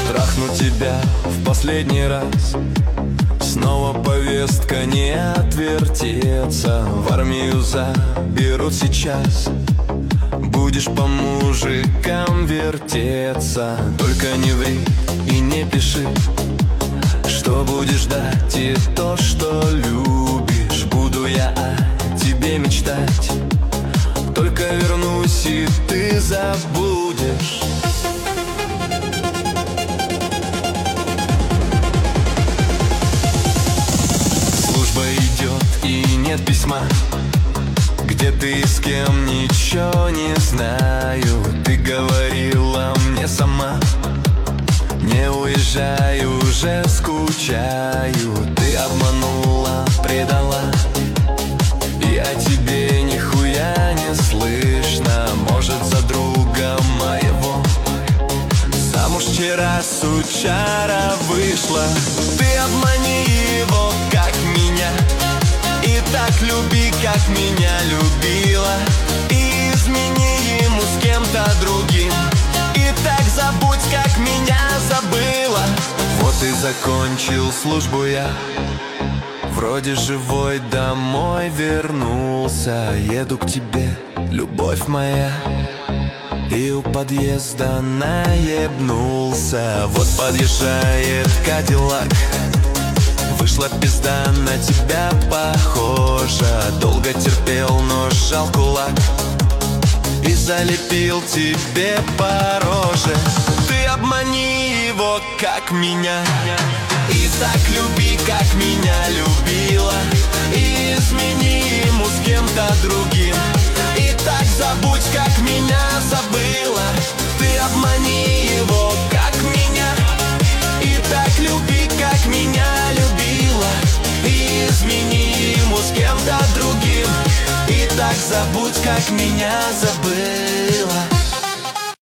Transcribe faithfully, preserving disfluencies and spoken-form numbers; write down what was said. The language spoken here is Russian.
трахну тебя в последний раз. Снова повестка, не отвертеться. В армию заберут сейчас, будешь по мужикам вертеться. Только не ври и не пиши, что будешь ждать и то, что любишь. Буду я о тебе мечтать, только вернусь и ты забудешь. Служба идет и нет письма, где ты и с кем, ничего не знаю. Ты говорила мне сама: не уезжай, уже скучаю. Ты обманула, предала, и о тебе нихуя не слышно. Может, за друга моего замуж вчера сучара вышла. Ты обмани его, как меня, и так люби, как меня любила. И измени ему с кем-то другим, и так забудь, как меня забыла. Вот и закончил службу я, вроде живой домой вернулся. Еду к тебе, любовь моя, и у подъезда наебнулся. Вот подъезжает Кадиллак, вышла пизда, на тебя похожа. Долго терпел, но сжал кулак и залепил тебе по роже. Ты обмани его, как меня, и так люби, как меня любила. И измени ему с кем-то другим, и так забудь, как меня забыла. Ты обмани его, как меня, и так люби, как меня любила. И измени ему с кем-то другим, и так забудь, как меня забыла.